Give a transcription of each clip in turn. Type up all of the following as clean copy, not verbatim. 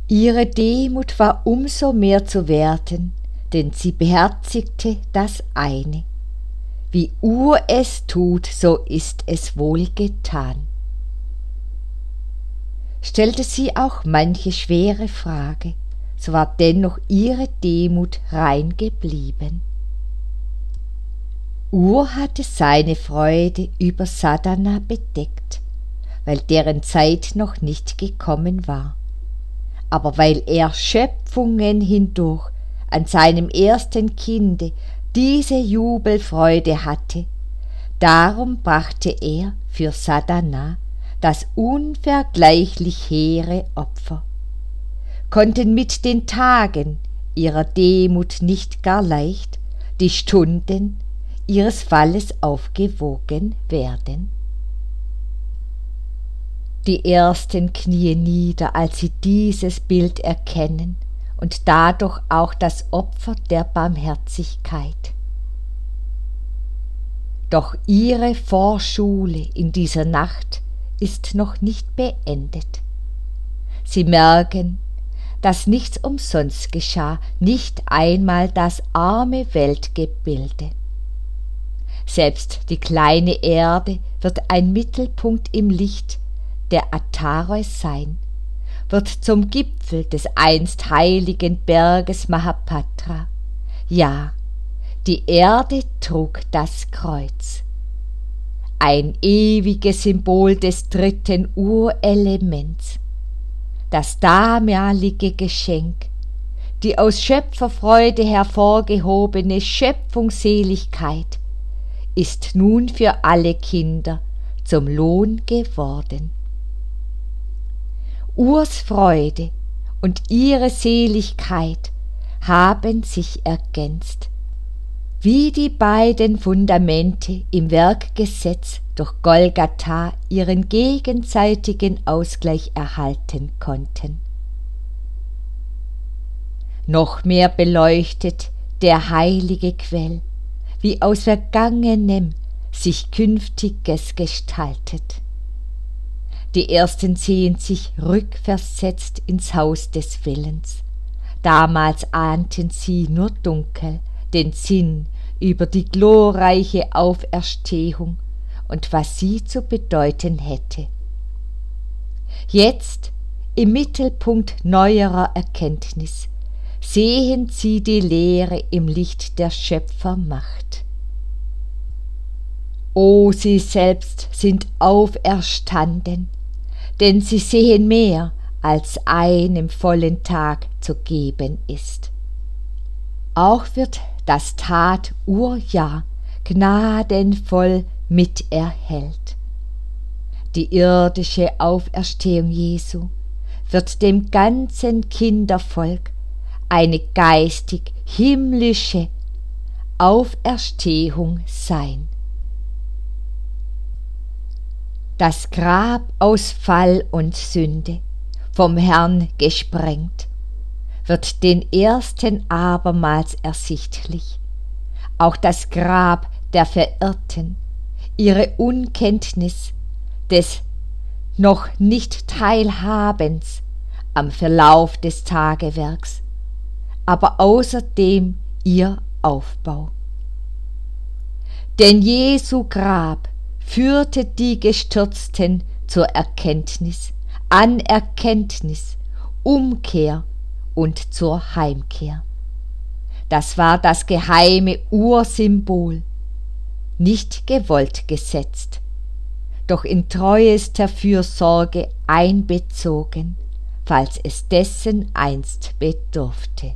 Ihre Demut war umso mehr zu werten, denn sie beherzigte das eine: Wie es tut, so ist es wohl getan. Stellte sie auch manche schwere Frage, so war dennoch ihre Demut rein geblieben. Hatte seine Freude über Sadhana bedeckt, weil deren Zeit noch nicht gekommen war. Aber weil er Schöpfungen hindurch an seinem ersten Kinde diese Jubelfreude hatte, darum brachte er für Sadhana das unvergleichlich hehre Opfer, konnten mit den Tagen ihrer Demut nicht gar leicht die Stunden ihres Falles aufgewogen werden. Die Ersten knien nieder, als sie dieses Bild erkennen und dadurch auch das Opfer der Barmherzigkeit. Doch ihre Vorschule in dieser Nacht ist noch nicht beendet. Sie merken, dass nichts umsonst geschah, nicht einmal das arme Weltgebilde. Selbst die kleine Erde wird ein Mittelpunkt im Licht der Ataros sein, wird zum Gipfel des einst heiligen Berges Mahapatra. Ja, die Erde trug das Kreuz, ein ewiges Symbol des dritten Urelements. Das damalige Geschenk, die aus Schöpferfreude hervorgehobene Schöpfungsseligkeit, ist nun für alle Kinder zum Lohn geworden. Freude und ihre Seligkeit haben sich ergänzt, wie die beiden Fundamente im Werkgesetz durch Golgatha ihren gegenseitigen Ausgleich erhalten konnten. Noch mehr beleuchtet der heilige Quell, wie aus Vergangenem sich Künftiges gestaltet. Die Ersten sehen sich rückversetzt ins Haus des Willens. Damals ahnten sie nur dunkel den Sinn über die glorreiche Auferstehung und was sie zu bedeuten hätte. Jetzt, im Mittelpunkt neuerer Erkenntnis, sehen sie die Lehre im Licht der Schöpfermacht. O, sie selbst sind auferstanden, denn sie sehen mehr, als einem vollen Tag zu geben ist. Auch wird das Tat-Urjahr gnadenvoll miterhellt. Die irdische Auferstehung Jesu wird dem ganzen Kindervolk eine geistig-himmlische Auferstehung sein. Das Grab aus Fall und Sünde, vom Herrn gesprengt, wird den Ersten abermals ersichtlich. Auch das Grab der Verirrten, ihre Unkenntnis des noch nicht Teilhabens am Verlauf des Tagewerks, aber außerdem ihr Aufbau. Denn Jesu Grab führte die Gestürzten zur Erkenntnis, Anerkenntnis, Umkehr und zur Heimkehr. Das war das geheime Ursymbol, nicht gewollt gesetzt, doch in treuester Fürsorge einbezogen, falls es dessen einst bedurfte.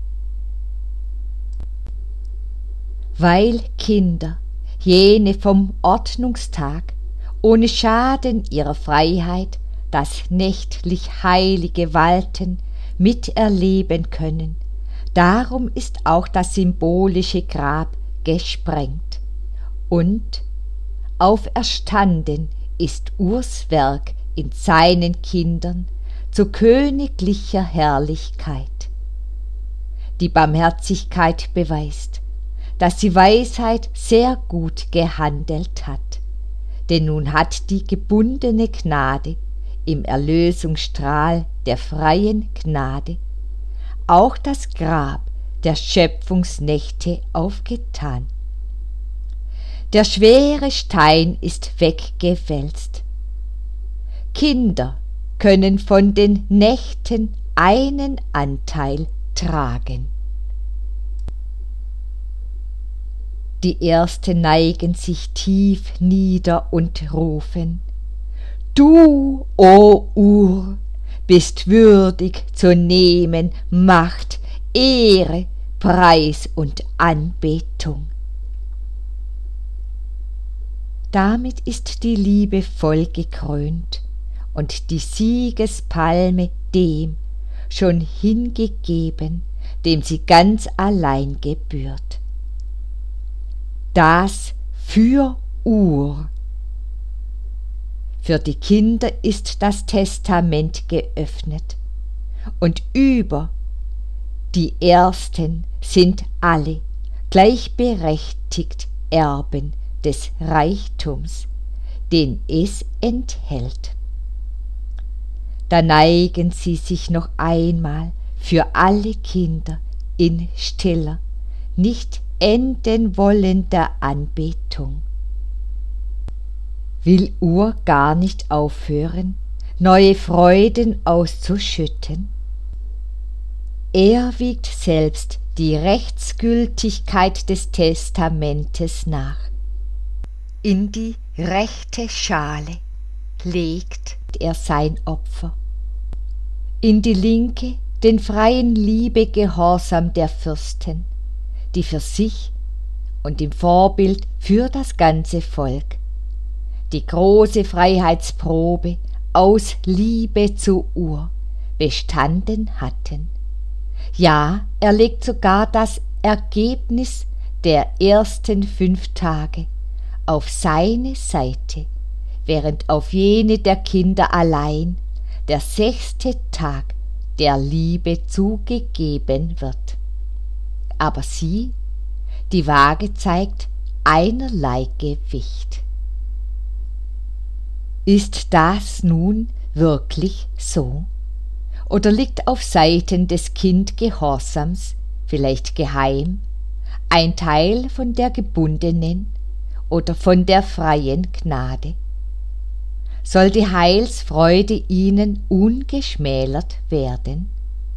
Weil Kinder, jene vom Ordnungstag, ohne Schaden ihrer Freiheit das nächtlich heilige Walten miterleben können, darum ist auch das symbolische Grab gesprengt und auferstanden ist Urs Werk in seinen Kindern zu königlicher Herrlichkeit. Die Barmherzigkeit beweist, dass die Weisheit sehr gut gehandelt hat, denn nun hat die gebundene Gnade im Erlösungsstrahl der freien Gnade auch das Grab der Schöpfungsnächte aufgetan. Der schwere Stein ist weggewälzt. Kinder können von den Nächten einen Anteil tragen. Die Ersten neigen sich tief nieder und rufen: Du, o Ur, bist würdig zu nehmen Macht, Ehre, Preis und Anbetung. Damit ist die Liebe voll gekrönt und die Siegespalme dem schon hingegeben, dem sie ganz allein gebührt. Das für Ur. Für die Kinder ist das Testament geöffnet, und über die Ersten sind alle gleichberechtigt Erben des Reichtums, den es enthält. Da neigen sie sich noch einmal für alle Kinder in stiller, nicht enden wollender Anbetung. Will Ur gar nicht aufhören, neue Freuden auszuschütten? Er wiegt selbst die Rechtsgültigkeit des Testamentes nach. In die rechte Schale legt er sein Opfer, in die linke den freien Liebegehorsam der Fürsten, die für sich und im Vorbild für das ganze Volk die große Freiheitsprobe aus Liebe zu Ur bestanden hatten. Ja, er legt sogar das Ergebnis der ersten 5 Tage auf seine Seite, während auf jene der Kinder allein der 6. Tag der Liebe zugegeben wird. Aber sie, die Waage zeigt einerlei Gewicht. Ist das nun wirklich so? Oder liegt auf Seiten des Kindgehorsams, vielleicht geheim, ein Teil von der gebundenen oder von der freien Gnade? Soll die Heilsfreude ihnen ungeschmälert werden?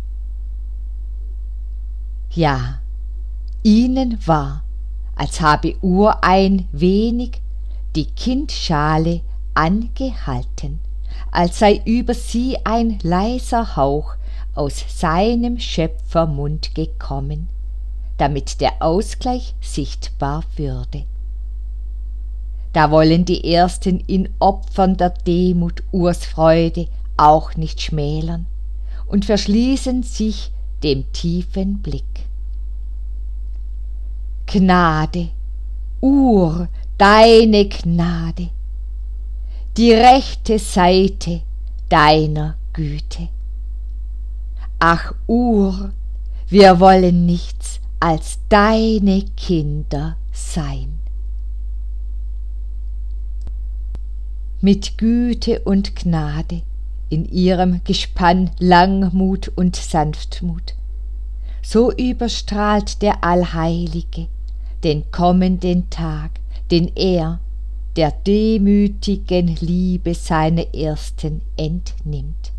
Ja, ihnen war, als habe Ur ein wenig die Kindschale angehalten, als sei über sie ein leiser Hauch aus seinem Schöpfermund gekommen, damit der Ausgleich sichtbar würde. Da wollen die Ersten in Opfern der Demut Urs Freude auch nicht schmälern und verschließen sich dem tiefen Blick. Gnade, Ur, deine Gnade, die rechte Seite deiner Güte. Ach Ur, wir wollen nichts als deine Kinder sein. Mit Güte und Gnade in ihrem Gespann Langmut und Sanftmut, so überstrahlt der Allheilige den kommenden Tag, den er der demütigen Liebe seine Ersten entnimmt.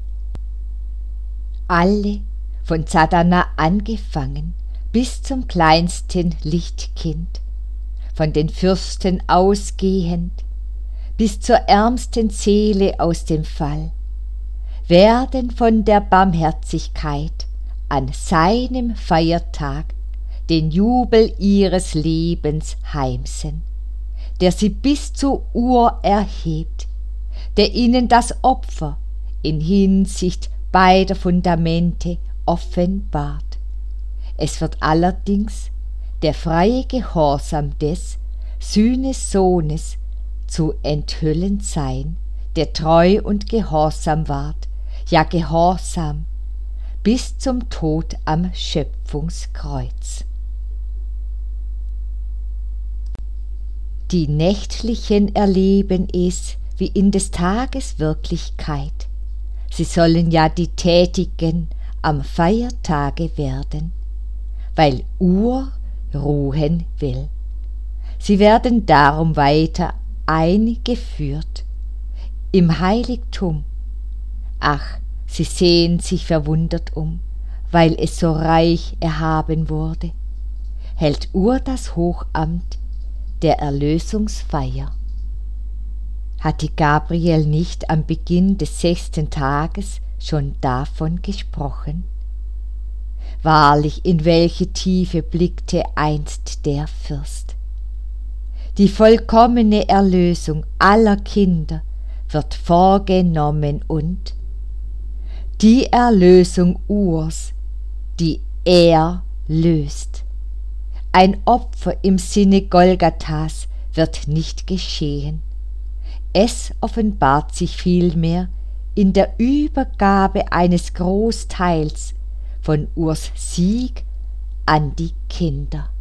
Alle, von Sadhana angefangen, bis zum kleinsten Lichtkind, von den Fürsten ausgehend, bis zur ärmsten Seele aus dem Fall, werden von der Barmherzigkeit an seinem Feiertag den Jubel ihres Lebens heimsen, der sie bis zur Ur erhebt, der ihnen das Opfer in Hinsicht beider Fundamente offenbart. Es wird allerdings der freie Gehorsam des Sühnesohnes zu enthüllen sein, der treu und gehorsam ward, ja gehorsam bis zum Tod am Schöpfungskreuz. Die Nächtlichen erleben es wie in des Tages Wirklichkeit, sie sollen ja die Tätigen am Feiertage werden, weil Ur ruhen will. Sie werden darum weiter eingeführt im Heiligtum. Ach, sie sehen sich verwundert um, weil es so reich erhaben wurde. Hält Ur das Hochamt der Erlösungsfeier. Hatte Gabriel nicht am Beginn des 6. Tages schon davon gesprochen? Wahrlich, in welche Tiefe blickte einst der Fürst. Die vollkommene Erlösung aller Kinder wird vorgenommen und die Erlösung Urs, die er löst. Ein Opfer im Sinne Golgathas wird nicht geschehen. Es offenbart sich vielmehr in der Übergabe eines Großteils von Urs Sieg an die Kinder.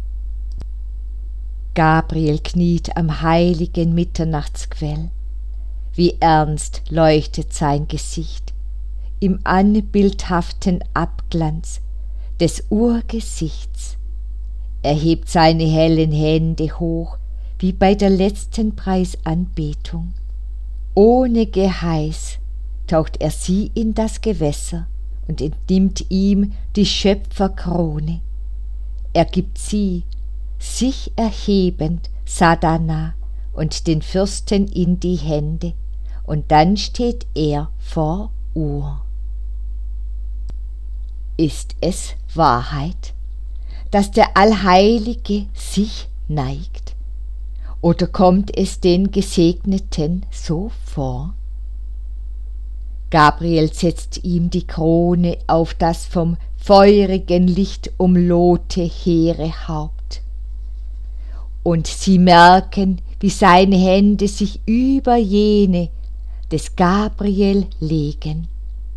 Gabriel kniet am heiligen Mitternachtsquell. Wie ernst leuchtet sein Gesicht im anbildhaften Abglanz des Urgesichts. Er hebt seine hellen Hände hoch, wie bei der letzten Preisanbetung. Ohne Geheiß taucht er sie in das Gewässer und entnimmt ihm die Schöpferkrone. Er gibt sie, sich erhebend, Sadhana und den Fürsten in die Hände, und dann steht er vor Ur. Ist es Wahrheit, dass der Allheilige sich neigt? Oder kommt es den Gesegneten so vor? Gabriel setzt ihm die Krone auf das vom feurigen Licht umlohte hehre Haupt. Und sie merken, wie seine Hände sich über jene des Gabriel legen.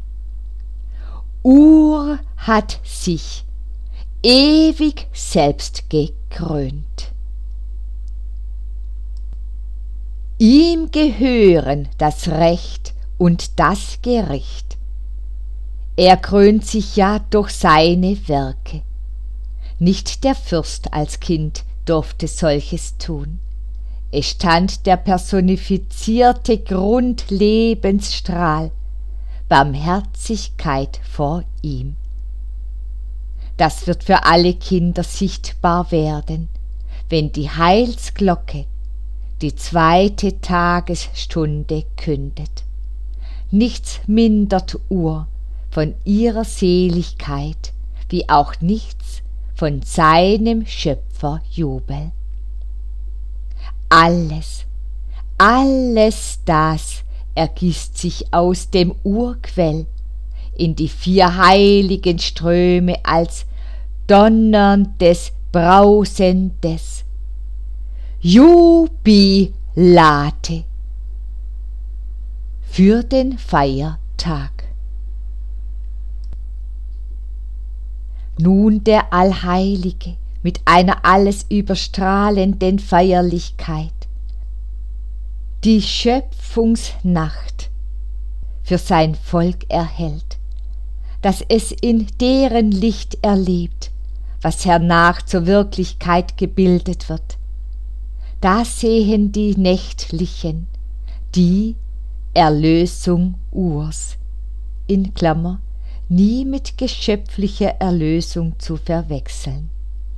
Ur hat sich ewig selbst gekrönt. Ihm gehören das Recht und das Gericht. Er krönt sich ja durch seine Werke. Nicht der Fürst als Kind durfte solches tun. Es stand der personifizierte Grundlebensstrahl, Barmherzigkeit vor ihm. Das wird für alle Kinder sichtbar werden, wenn die Heilsglocke die 2. Tagesstunde kündet. Nichts mindert Ur von ihrer Seligkeit, wie auch nichts von seinem Schöpferjubel. Alles das ergießt sich aus dem Urquell in die 4 heiligen Ströme als donnerndes, brausendes Jubilate für den Feiertag. Nun der Allheilige mit einer alles überstrahlenden Feierlichkeit die Schöpfungsnacht für sein Volk erhält, dass es in deren Licht erlebt, was hernach zur Wirklichkeit gebildet wird. Da sehen die Nächtlichen die Erlösung Urs, in Klammer, nie mit geschöpflicher Erlösung zu verwechseln.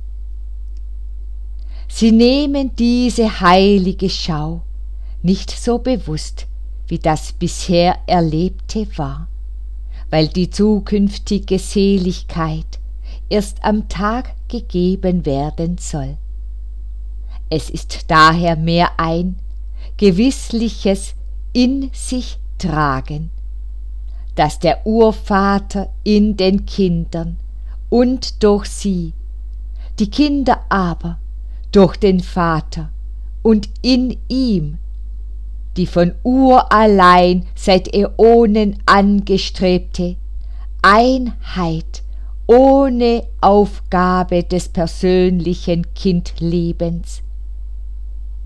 Sie nehmen diese heilige Schau nicht so bewusst, wie das bisher Erlebte war, weil die zukünftige Seligkeit erst am Tag gegeben werden soll. Es ist daher mehr ein gewissliches in sich tragen, dass der Urvater in den Kindern und durch sie, die Kinder aber durch den Vater und in ihm, die von urallein seit Äonen angestrebte Einheit ohne Aufgabe des persönlichen Kindlebens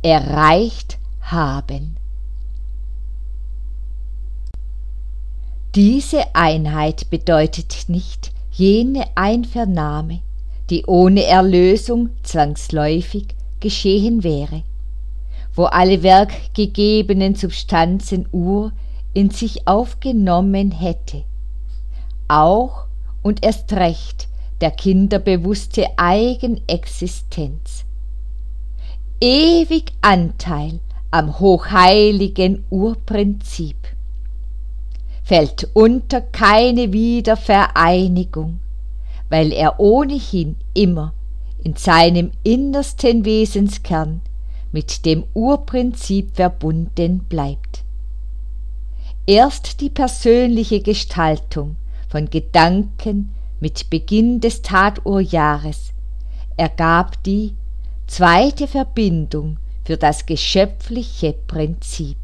erreicht haben. Diese Einheit bedeutet nicht jene Einvernahme, die ohne Erlösung zwangsläufig geschehen wäre, wo alle werkgegebenen Substanzen in sich aufgenommen hätte. Auch und erst recht der kinderbewusste Eigenexistenz. Ewig Anteil am hochheiligen Urprinzip. Fällt unter keine Wiedervereinigung, weil er ohnehin immer in seinem innersten Wesenskern mit dem Urprinzip verbunden bleibt. Erst die persönliche Gestaltung von Gedanken mit Beginn des Taturjahres ergab die zweite Verbindung für das geschöpfliche Prinzip.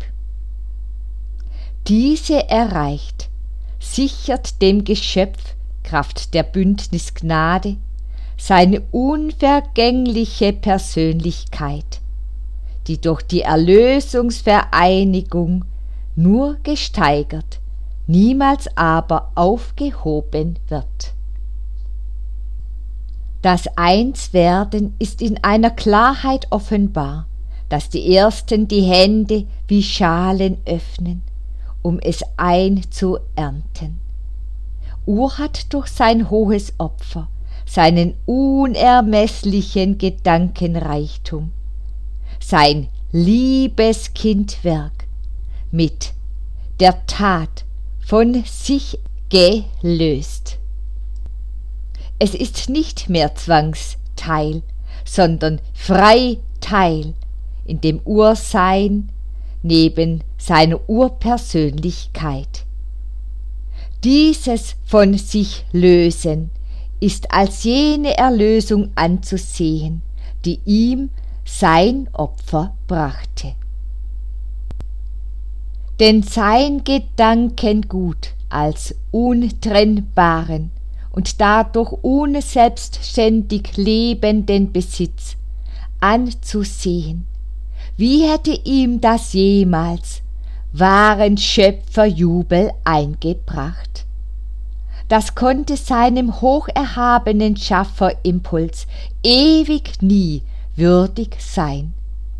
Diese erreicht, sichert dem Geschöpf Kraft der Bündnisgnade seine unvergängliche Persönlichkeit, die durch die Erlösungsvereinigung nur gesteigert, niemals aber aufgehoben wird. Das Einswerden ist in einer Klarheit offenbar, dass die Ersten die Hände wie Schalen öffnen, um es einzuernten. Hat durch sein hohes Opfer seinen unermesslichen Gedankenreichtum, sein Liebeskindwerk mit der Tat von sich gelöst. Es ist nicht mehr Zwangsteil, sondern Freiteil in dem Ursein neben seiner Urpersönlichkeit. Dieses von sich lösen ist als jene Erlösung anzusehen, die ihm sein Opfer brachte. Denn sein Gedankengut als untrennbaren und dadurch unselbstständig lebenden Besitz anzusehen, wie hätte ihm das jemals wahren Schöpferjubel eingebracht? Das konnte seinem hocherhabenen Schafferimpuls ewig nie würdig sein.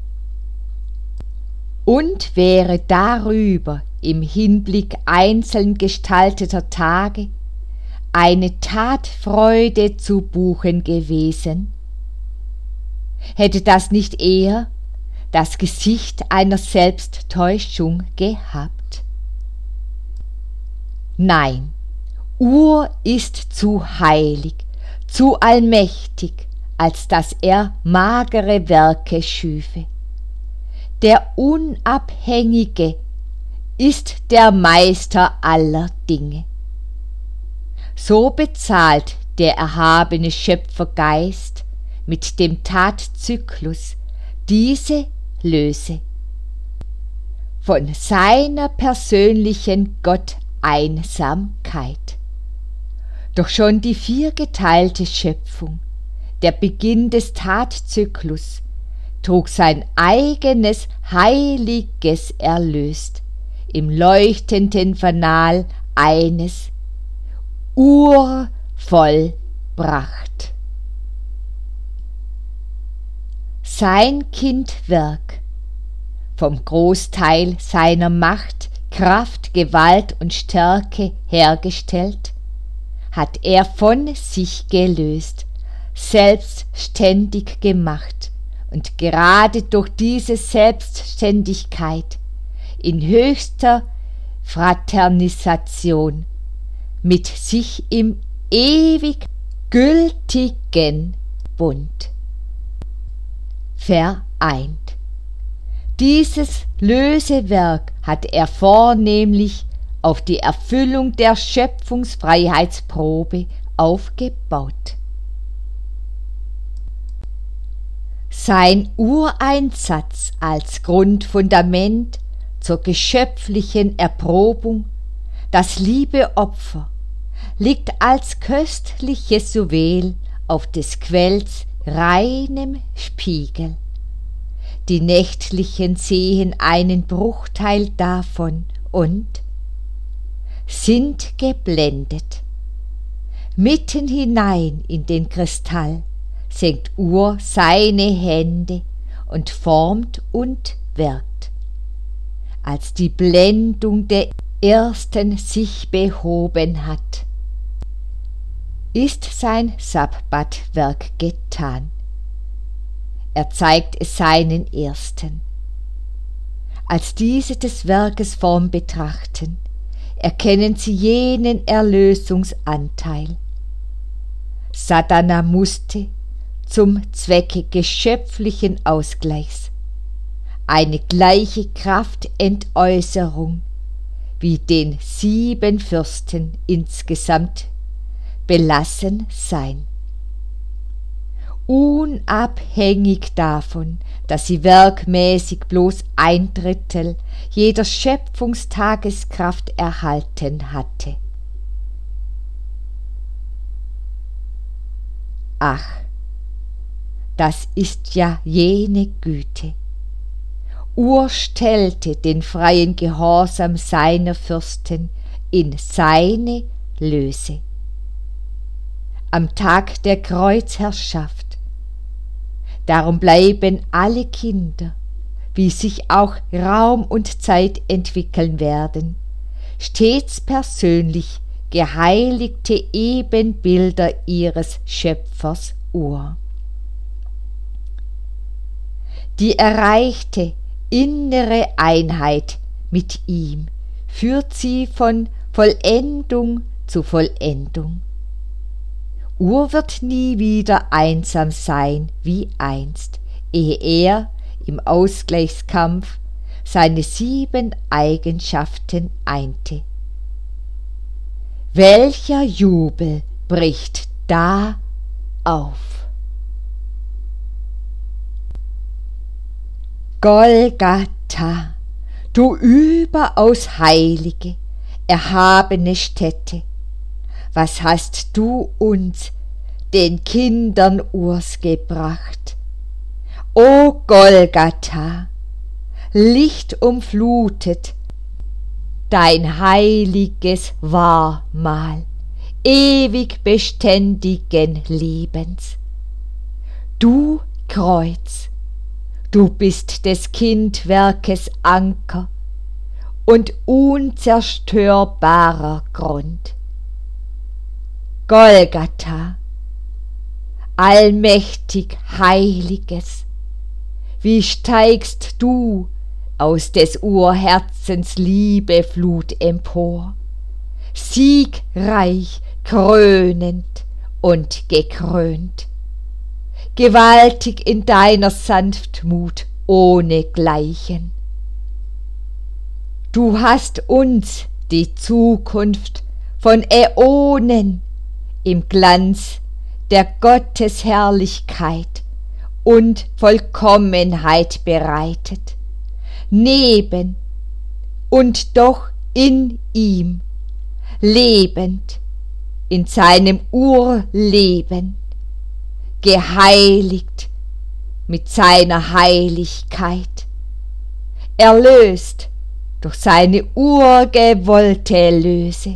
Und wäre darüber im Hinblick einzeln gestalteter Tage eine Tatfreude zu buchen gewesen? Hätte das nicht eher das Gesicht einer Selbsttäuschung gehabt? Nein, ist zu heilig, zu allmächtig, als dass er magere Werke schüfe. Der Unabhängige ist der Meister aller Dinge. So bezahlt der erhabene Schöpfergeist mit dem Tatzyklus diese Löse von seiner persönlichen Gotteinsamkeit. Doch schon die viergeteilte Schöpfung, der Beginn des Tatzyklus, trug sein eigenes heiliges Erlöst im leuchtenden Fanal eines vollbracht. Sein Kindwerk, vom Großteil seiner Macht, Kraft, Gewalt und Stärke hergestellt, hat er von sich gelöst, selbstständig gemacht und gerade durch diese Selbstständigkeit in höchster Fraternisation mit sich im ewig gültigen Bund vereint. Dieses Lösewerk hat er vornehmlich auf die Erfüllung der Schöpfungsfreiheitsprobe aufgebaut. Sein Ureinsatz als Grundfundament zur geschöpflichen Erprobung, das Liebeopfer, liegt als köstliches Juwel auf des Quells reinem Spiegel. Die Nächtlichen sehen einen Bruchteil davon und sind geblendet. Mitten hinein in den Kristall senkt Ur seine Hände und formt und wirkt. Als die Blendung der Ersten sich behoben hat, ist sein Sabbatwerk getan. Er zeigt es seinen Ersten. Als diese des Werkes Form betrachten, erkennen sie jenen Erlösungsanteil. Sadhana musste zum Zwecke geschöpflichen Ausgleichs eine gleiche Kraftentäußerung wie den 7 Fürsten insgesamt belassen sein. Unabhängig davon, dass sie werkmäßig bloß 1/3 jeder Schöpfungstageskraft erhalten hatte. Ach, das ist ja jene Güte. Ur stellte den freien Gehorsam seiner Fürsten in seine Löse. Am Tag der Kreuzherrschaft. Darum bleiben alle Kinder, wie sich auch Raum und Zeit entwickeln werden, stets persönlich geheiligte Ebenbilder ihres Schöpfers Ur. Die erreichte innere Einheit mit ihm führt sie von Vollendung zu Vollendung. Ur wird nie wieder einsam sein wie einst, ehe er im Ausgleichskampf seine 7 Eigenschaften einte. Welcher Jubel bricht da auf! Golgatha, du überaus heilige, erhabene Stätte, was hast du uns, den Kindern Urs, gebracht? O Golgatha, lichtumflutet, dein heiliges Wahrmal, ewig beständigen Lebens. Du Kreuz, du bist des Kindwerkes Anker und unzerstörbarer Grund. Golgatha, allmächtig Heiliges, wie steigst du aus des Urherzens Liebeflut empor, siegreich, krönend und gekrönt, gewaltig in deiner Sanftmut ohnegleichen. Du hast uns die Zukunft von Äonen im Glanz der Gottesherrlichkeit und Vollkommenheit bereitet, neben und doch in ihm, lebend in seinem Urleben, geheiligt mit seiner Heiligkeit, erlöst durch seine urgewollte Löse,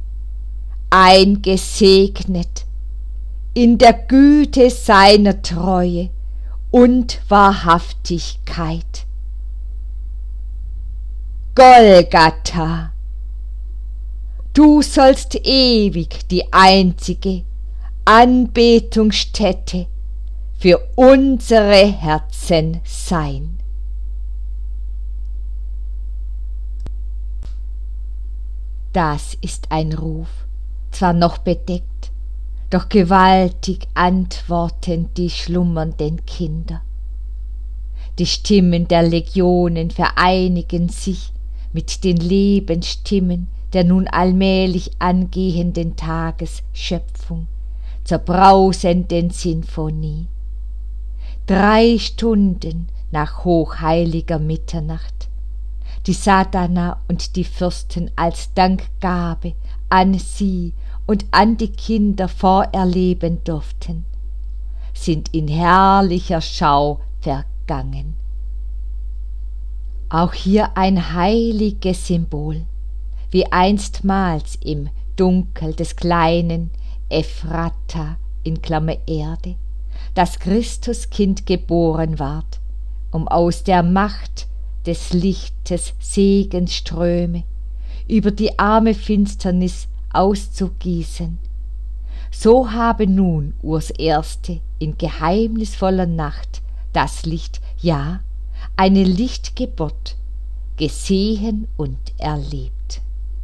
eingesegnet in der Güte seiner Treue und Wahrhaftigkeit. Golgatha, du sollst ewig die einzige Anbetungsstätte für unsere Herzen sein. Das ist ein Ruf, zwar noch bedeckt, doch gewaltig antworten die schlummernden Kinder. Die Stimmen der Legionen vereinigen sich mit den Lebensstimmen der nun allmählich angehenden Tagesschöpfung zur brausenden Sinfonie. 3 Stunden nach hochheiliger Mitternacht, die Sadhana und die Fürsten als Dankgabe an sie und an die Kinder vorerleben durften, sind in herrlicher Schau vergangen. Auch hier ein heiliges Symbol, wie einstmals im Dunkel des kleinen Ephrata in Klammer Erde, das Christuskind geboren ward, um aus der Macht des Lichtes Segensströme über die arme Finsternis auszugießen. So habe nun Urs Erste in geheimnisvoller Nacht das Licht, ja, eine Lichtgeburt, gesehen und erlebt.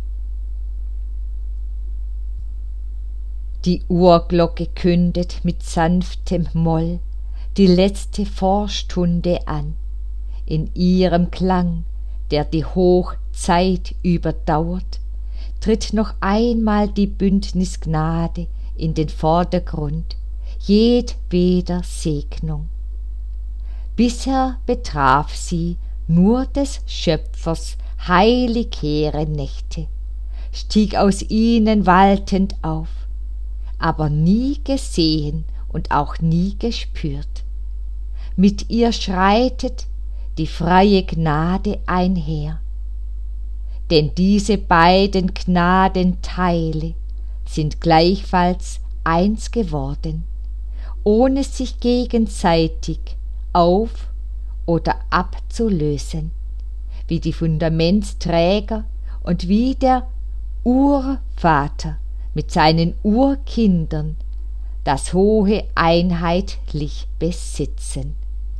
Die Uhrglocke kündet mit sanftem Moll die letzte Vorstunde an. In ihrem Klang, der die Hochzeit überdauert, tritt noch einmal die Bündnisgnade in den Vordergrund jedweder Segnung. Bisher betraf sie nur des Schöpfers heilig hehre Nächte, stieg aus ihnen waltend auf, aber nie gesehen und auch nie gespürt. Mit ihr schreitet die freie Gnade einher, denn diese beiden Gnadenteile sind gleichfalls eins geworden, ohne sich gegenseitig auf- oder abzulösen, wie die Fundamentsträger und wie der Urvater mit seinen Urkindern das Hohe einheitlich besitzen.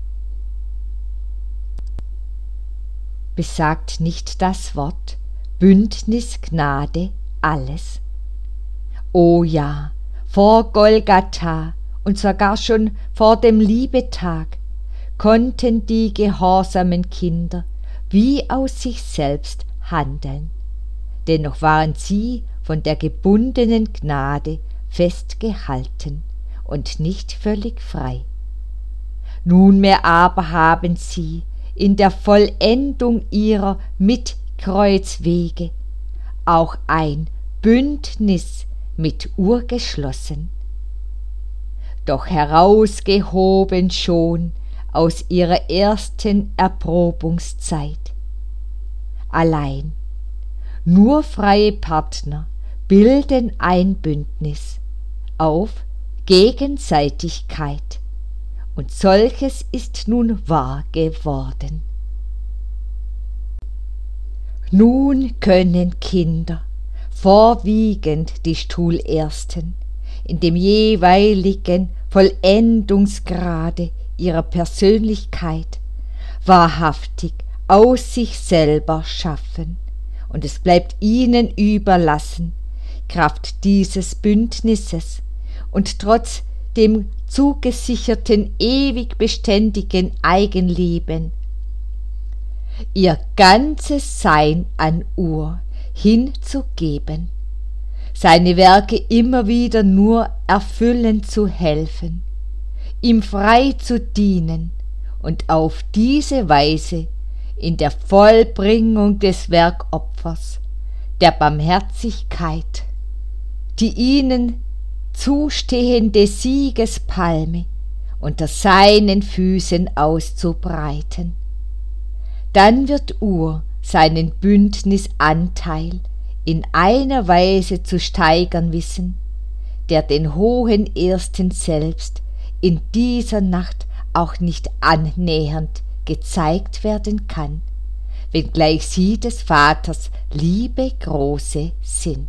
Besagt nicht das Wort Bündnisgnade alles? O ja, vor Golgatha und sogar schon vor dem Liebetag konnten die gehorsamen Kinder wie aus sich selbst handeln. Dennoch waren sie von der gebundenen Gnade festgehalten und nicht völlig frei. Nunmehr aber haben sie in der Vollendung ihrer Mitkreuzwege auch ein Bündnis mit geschlossen, doch herausgehoben schon aus ihrer ersten Erprobungszeit. Allein nur freie Partner bilden ein Bündnis auf Gegenseitigkeit, und solches ist nun wahr geworden. Nun können Kinder, vorwiegend die Stuhlersten, in dem jeweiligen Vollendungsgrade ihrer Persönlichkeit wahrhaftig aus sich selber schaffen, und es bleibt ihnen überlassen, Kraft dieses Bündnisses und trotz dem zugesicherten ewig beständigen Eigenleben ihr ganzes Sein an Ur hinzugeben, seine Werke immer wieder nur erfüllen zu helfen, ihm frei zu dienen und auf diese Weise in der Vollbringung des Werkopfers, der Barmherzigkeit, die ihnen zustehende Siegespalme unter seinen Füßen auszubreiten. Dann wird Ur seinen Bündnisanteil in einer Weise zu steigern wissen, der den hohen Ersten selbst in dieser Nacht auch nicht annähernd gezeigt werden kann, wenngleich sie des Vaters Liebe große sind.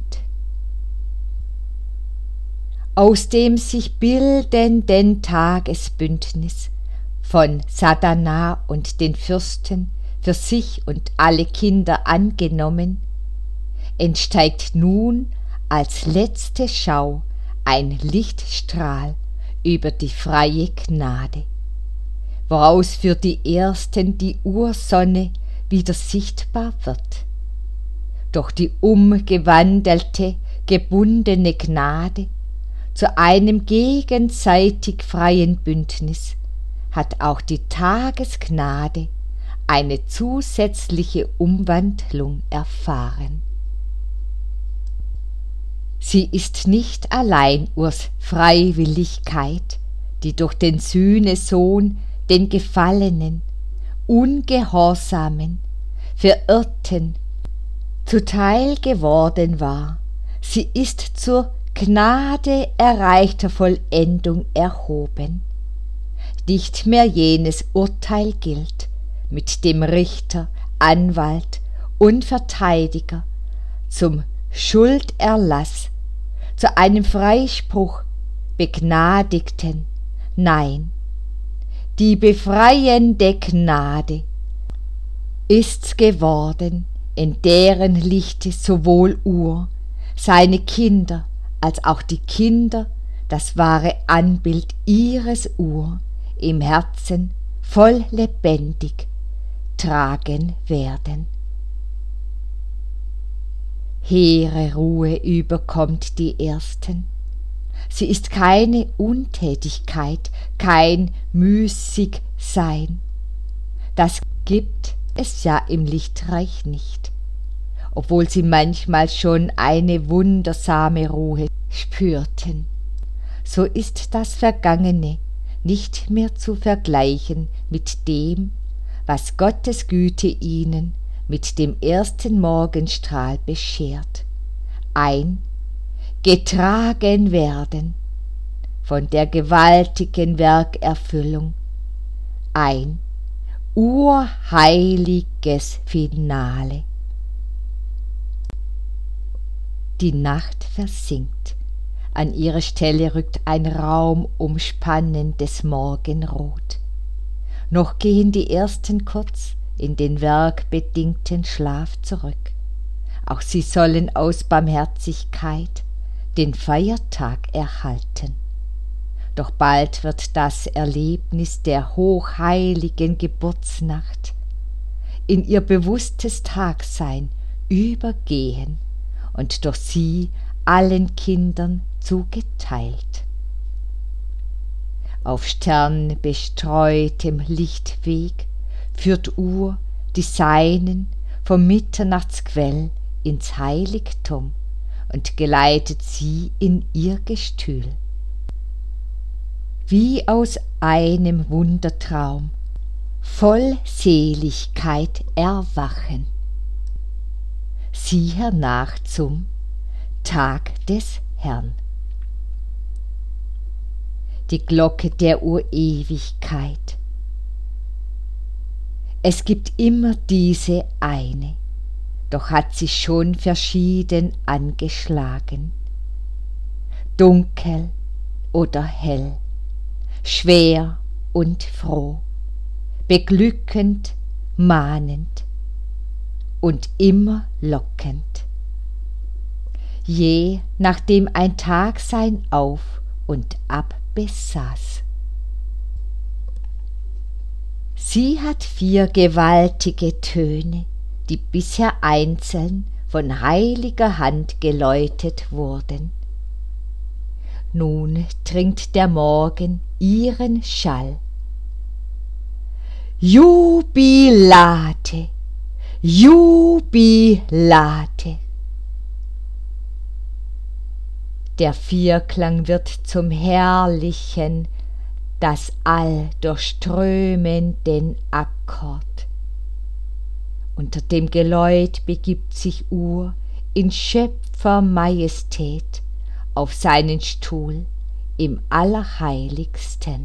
Aus dem sich bildenden Tagesbündnis von Sadhana und den Fürsten für sich und alle Kinder angenommen, entsteigt nun als letzte Schau ein Lichtstrahl über die freie Gnade, woraus für die Ersten die Ursonne wieder sichtbar wird. Doch die umgewandelte, gebundene Gnade zu einem gegenseitig freien Bündnis hat auch die Tagesgnade eine zusätzliche Umwandlung erfahren. Sie ist nicht allein Urs Freiwilligkeit, die durch den Sühnesohn den Gefallenen, Ungehorsamen, Verirrten zuteil geworden war. Sie ist zur Gnade erreichter Vollendung erhoben. Nicht mehr jenes Urteil gilt, mit dem Richter, Anwalt und Verteidiger zum Schulderlass, zu einem Freispruch Begnadigten. Nein, die befreiende Gnade ist's geworden, in deren Lichte sowohl Ur, seine Kinder, als auch die Kinder, das wahre Anbild ihres Ur, im Herzen voll lebendig tragen werden. Hehre Ruhe überkommt die Ersten. Sie ist keine Untätigkeit, kein müßig Sein. Das gibt es ja im Lichtreich nicht, obwohl sie manchmal schon eine wundersame Ruhe spürten. So ist das Vergangene nicht mehr zu vergleichen mit dem, was Gottes Güte ihnen mit dem ersten Morgenstrahl beschert. Ein getragen werden von der gewaltigen Werkerfüllung, ein urheiliges Finale. Die Nacht versinkt, an ihre Stelle rückt ein raumumspannendes Morgenrot. Noch gehen die Ersten kurz in den werkbedingten Schlaf zurück. Auch sie sollen aus Barmherzigkeit den Feiertag erhalten. Doch bald wird das Erlebnis der hochheiligen Geburtsnacht in ihr bewusstes Tagsein übergehen und durch sie allen Kindern zugeteilt. Auf sternbestreutem Lichtweg führt Ur die Seinen vom Mitternachtsquell ins Heiligtum und geleitet sie in ihr Gestühl. Wie aus einem Wundertraum, voll Seligkeit erwachen. Sie hernach zum Tag des Herrn. Die Glocke der Urewigkeit. Es gibt immer diese eine, doch hat sie schon verschieden angeschlagen. Dunkel oder hell, schwer und froh, beglückend, mahnend und immer lockend. Je nachdem ein Tag sein Auf und Ab besaß. Sie hat 4 gewaltige Töne, die bisher einzeln von heiliger Hand geläutet wurden. Nun trinkt der Morgen ihren Schall. Jubilate, Jubilate. Der Vierklang wird zum herrlichen, das All durchströmenden Akkord. Unter dem Geläut begibt sich Ur in Schöpfermajestät auf seinen Stuhl im Allerheiligsten.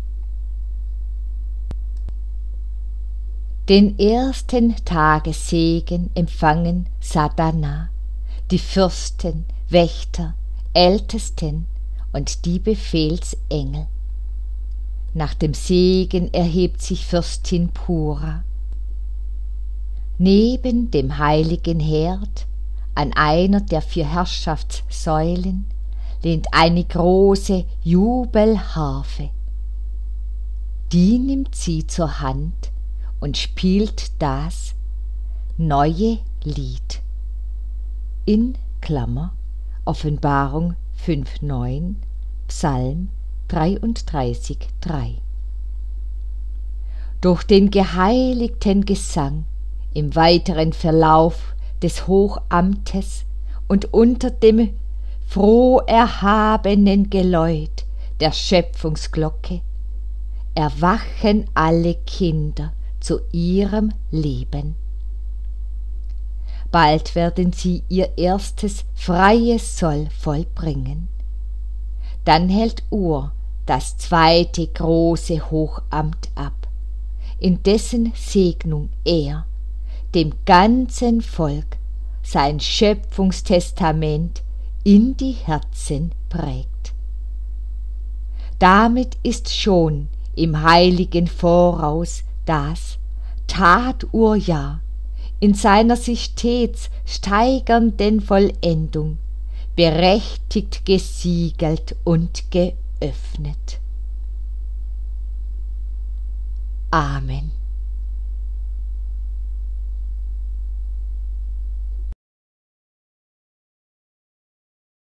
Den ersten Tagessegen empfangen Sadhana, die Fürsten, Wächter, Ältesten und die Befehlsengel. Nach dem Segen erhebt sich Fürstin Pura. Neben dem heiligen Herd, an einer der 4 Herrschaftssäulen, lehnt eine große Jubelharfe. Die nimmt sie zur Hand und spielt das neue Lied. In Klammer Offenbarung 5,9, Psalm 33,3. Durch den geheiligten Gesang im weiteren Verlauf des Hochamtes und unter dem froh erhabenen Geläut der Schöpfungsglocke erwachen alle Kinder zu ihrem Leben. bald werden sie ihr erstes freies Soll vollbringen. Dann hält Ur das zweite große Hochamt ab, in dessen Segnung er dem ganzen Volk sein Schöpfungstestament in die Herzen prägt. Damit ist schon im heiligen Voraus das Tat-Urjahr in seiner sich stets steigernden Vollendung berechtigt gesiegelt und geöffnet. Amen.